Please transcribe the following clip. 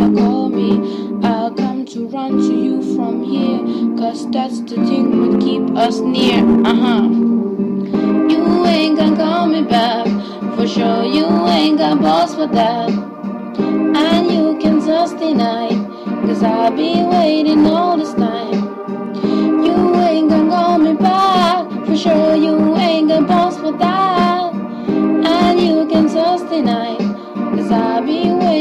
wanna call me, I'll come to run to you from here, 'cause that's the thing would keep us near. You ain't gonna call me back, for sure you ain't got balls for that. And you can just deny, 'cause I've been waiting all this time. You ain't gonna call me back, for sure you ain't got balls for that. And you can just deny, 'cause I've been waiting